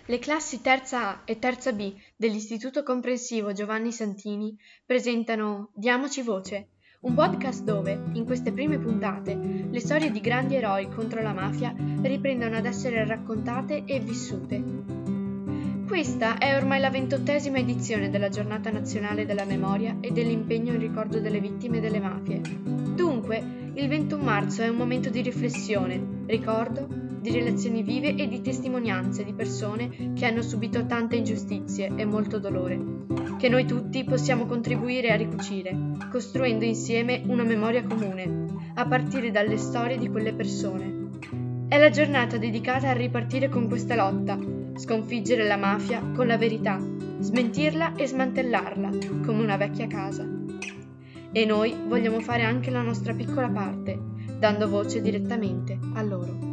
Le classi terza A e terza B dell'Istituto Comprensivo Giovanni Santini presentano Diamoci voce, un podcast dove, in queste prime puntate, le storie di grandi eroi contro la mafia riprendono ad essere raccontate e vissute. Questa è ormai la 28ª edizione della Giornata Nazionale della Memoria e dell'impegno in ricordo delle vittime delle mafie. Dunque, il 21 marzo è un momento di riflessione, ricordo, di relazioni vive e di testimonianze di persone che hanno subito tante ingiustizie e molto dolore, che noi tutti possiamo contribuire a ricucire, costruendo insieme una memoria comune, a partire dalle storie di quelle persone. È la giornata dedicata a ripartire con questa lotta, sconfiggere la mafia con la verità, smentirla e smantellarla come una vecchia casa. E noi vogliamo fare anche la nostra piccola parte, dando voce direttamente a loro.